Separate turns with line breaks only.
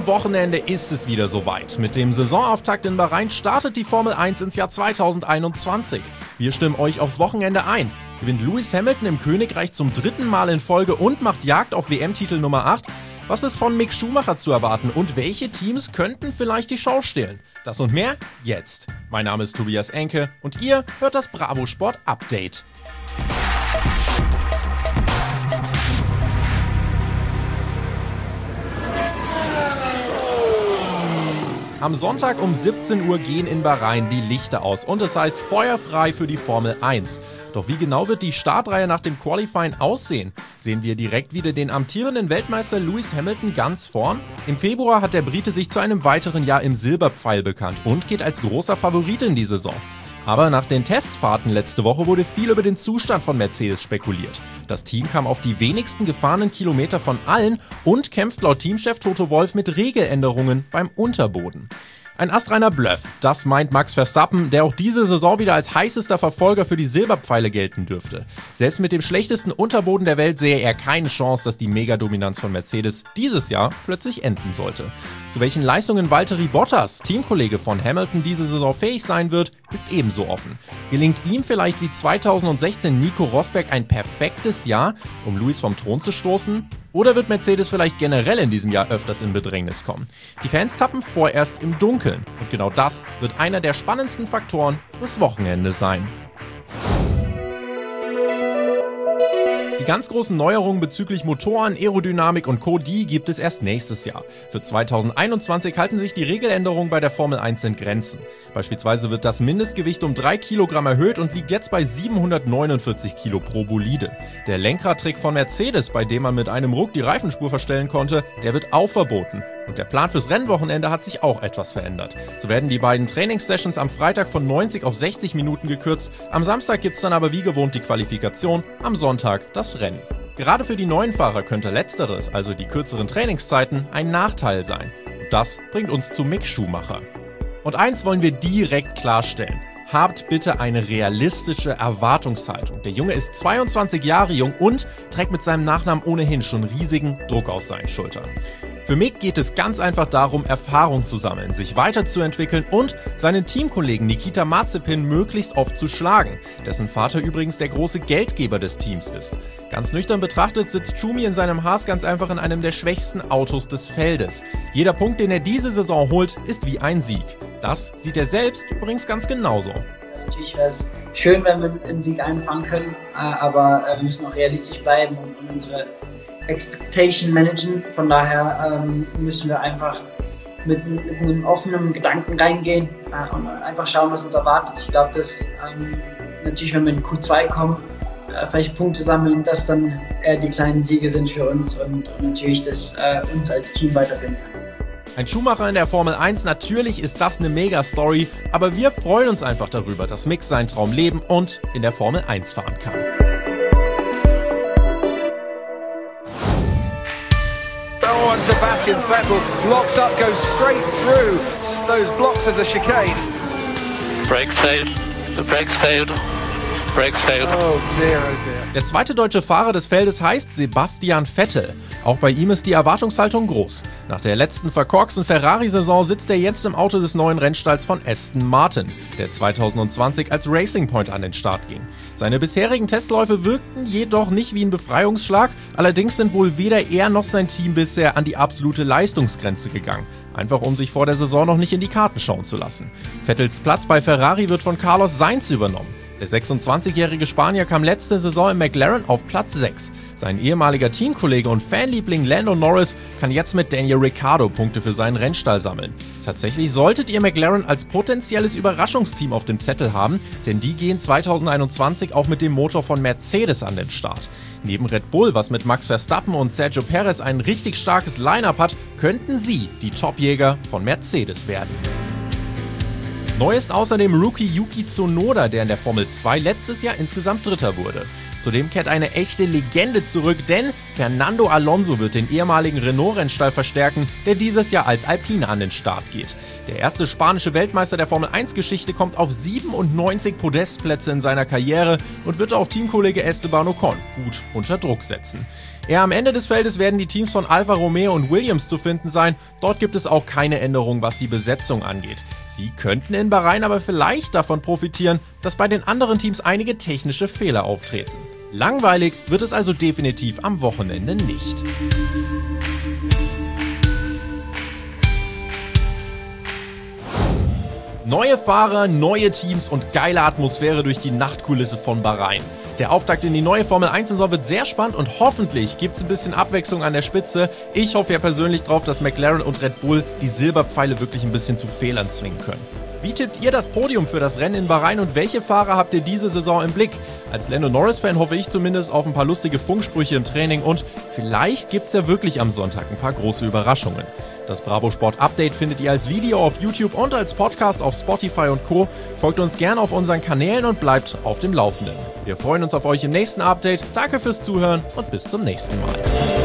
Wochenende ist es wieder soweit. Mit dem Saisonauftakt in Bahrain startet die Formel 1 ins Jahr 2021. Wir stimmen euch aufs Wochenende ein. Gewinnt Lewis Hamilton im Königreich zum 3. Mal in Folge und macht Jagd auf WM-Titel Nummer 8? Was ist von Mick Schumacher zu erwarten und welche Teams könnten vielleicht die Show stehlen? Das und mehr jetzt. Mein Name ist Tobias Enke und ihr hört das Bravo Sport Update. Am Sonntag um 17 Uhr gehen in Bahrain die Lichter aus und es heißt feuerfrei für die Formel 1. Doch wie genau wird die Startreihe nach dem Qualifying aussehen? Sehen wir direkt wieder den amtierenden Weltmeister Lewis Hamilton ganz vorn? Im Februar hat der Brite sich zu einem weiteren Jahr im Silberpfeil bekannt und geht als großer Favorit in die Saison. Aber nach den Testfahrten letzte Woche wurde viel über den Zustand von Mercedes spekuliert. Das Team kam auf die wenigsten gefahrenen Kilometer von allen und kämpft laut Teamchef Toto Wolff mit Regeländerungen beim Unterboden. Ein astreiner Bluff, das meint Max Verstappen, der auch diese Saison wieder als heißester Verfolger für die Silberpfeile gelten dürfte. Selbst mit dem schlechtesten Unterboden der Welt sehe er keine Chance, dass die Megadominanz von Mercedes dieses Jahr plötzlich enden sollte. Zu welchen Leistungen Valtteri Bottas, Teamkollege von Hamilton, diese Saison fähig sein wird, ist ebenso offen. Gelingt ihm vielleicht wie 2016 Nico Rosberg ein perfektes Jahr, um Lewis vom Thron zu stoßen? Oder wird Mercedes vielleicht generell in diesem Jahr öfters in Bedrängnis kommen? Die Fans tappen vorerst im Dunkeln. Und genau das wird einer der spannendsten Faktoren fürs Wochenende sein. Die ganz großen Neuerungen bezüglich Motoren, Aerodynamik und Co. die gibt es erst nächstes Jahr. Für 2021 halten sich die Regeländerungen bei der Formel 1 in Grenzen. Beispielsweise wird das Mindestgewicht um 3 Kilogramm erhöht und liegt jetzt bei 749 Kilo pro Bolide. Der Lenkradtrick von Mercedes, bei dem man mit einem Ruck die Reifenspur verstellen konnte, der wird auch verboten. Und der Plan fürs Rennwochenende hat sich auch etwas verändert. So werden die beiden Trainingssessions am Freitag von 90 auf 60 Minuten gekürzt. Am Samstag gibt's dann aber wie gewohnt die Qualifikation, am Sonntag das Rennen. Gerade für die neuen Fahrer könnte letzteres, also die kürzeren Trainingszeiten, ein Nachteil sein. Und das bringt uns zu Mick Schumacher. Und eins wollen wir direkt klarstellen. Habt bitte eine realistische Erwartungshaltung. Der Junge ist 22 Jahre jung und trägt mit seinem Nachnamen ohnehin schon riesigen Druck auf seinen Schultern. Für Mick geht es ganz einfach darum, Erfahrung zu sammeln, sich weiterzuentwickeln und seinen Teamkollegen Nikita Mazepin möglichst oft zu schlagen, dessen Vater übrigens der große Geldgeber des Teams ist. Ganz nüchtern betrachtet sitzt Schumi in seinem Haas ganz einfach in einem der schwächsten Autos des Feldes. Jeder Punkt, den er diese Saison holt, ist wie ein Sieg. Das sieht er selbst übrigens ganz genauso.
Natürlich wäre es schön, wenn wir einen Sieg einfahren können, aber wir müssen auch realistisch bleiben und unsere Expectation managen. Von daher müssen wir einfach mit einem offenen Gedanken reingehen und einfach schauen, was uns erwartet. Ich glaube, dass natürlich, wenn wir in Q2 kommen, vielleicht Punkte sammeln, dass dann eher die kleinen Siege sind für uns und natürlich das uns als Team weiterbringen kann.
Ein Schumacher in der Formel 1, natürlich ist das eine Mega-Story, aber wir freuen uns einfach darüber, dass Mick seinen Traum leben und in der Formel 1 fahren kann.
Sebastian Vettel locks up, goes straight through those blocks as a chicane.
Brakes failed. The brakes failed. Brakes failed.
Oh dear, oh dear.
Der zweite deutsche Fahrer des Feldes heißt Sebastian Vettel. Auch bei ihm ist die Erwartungshaltung groß. Nach der letzten verkorksten Ferrari-Saison sitzt er jetzt im Auto des neuen Rennstalls von Aston Martin, der 2020 als Racing Point an den Start ging. Seine bisherigen Testläufe wirkten jedoch nicht wie ein Befreiungsschlag, allerdings sind wohl weder er noch sein Team bisher an die absolute Leistungsgrenze gegangen. Einfach um sich vor der Saison noch nicht in die Karten schauen zu lassen. Vettels Platz bei Ferrari wird von Carlos Sainz übernommen. Der 26-jährige Spanier kam letzte Saison im McLaren auf Platz 6. Sein ehemaliger Teamkollege und Fanliebling Lando Norris kann jetzt mit Daniel Ricciardo Punkte für seinen Rennstall sammeln. Tatsächlich solltet ihr McLaren als potenzielles Überraschungsteam auf dem Zettel haben, denn die gehen 2021 auch mit dem Motor von Mercedes an den Start. Neben Red Bull, was mit Max Verstappen und Sergio Perez ein richtig starkes Line-Up hat, könnten sie die Topjäger von Mercedes werden. Neu ist außerdem Rookie Yuki Tsunoda, der in der Formel 2 letztes Jahr insgesamt Dritter wurde. Zudem kehrt eine echte Legende zurück, denn Fernando Alonso wird den ehemaligen Renault-Rennstall verstärken, der dieses Jahr als Alpine an den Start geht. Der erste spanische Weltmeister der Formel-1-Geschichte kommt auf 97 Podestplätze in seiner Karriere und wird auch Teamkollege Esteban Ocon gut unter Druck setzen. Eher am Ende des Feldes werden die Teams von Alfa Romeo und Williams zu finden sein. Dort gibt es auch keine Änderung, was die Besetzung angeht. Sie könnten in Bahrain aber vielleicht davon profitieren, dass bei den anderen Teams einige technische Fehler auftreten. Langweilig wird es also definitiv am Wochenende nicht. Neue Fahrer, neue Teams und geile Atmosphäre durch die Nachtkulisse von Bahrain. Der Auftakt in die neue Formel 1-Saison wird sehr spannend und hoffentlich gibt es ein bisschen Abwechslung an der Spitze. Ich hoffe ja persönlich drauf, dass McLaren und Red Bull die Silberpfeile wirklich ein bisschen zu Fehlern zwingen können. Wie tippt ihr das Podium für das Rennen in Bahrain und welche Fahrer habt ihr diese Saison im Blick? Als Lando Norris-Fan hoffe ich zumindest auf ein paar lustige Funksprüche im Training und vielleicht gibt's ja wirklich am Sonntag ein paar große Überraschungen. Das Bravo Sport Update findet ihr als Video auf YouTube und als Podcast auf Spotify und Co. Folgt uns gerne auf unseren Kanälen und bleibt auf dem Laufenden. Wir freuen uns auf euch im nächsten Update. Danke fürs Zuhören und bis zum nächsten Mal.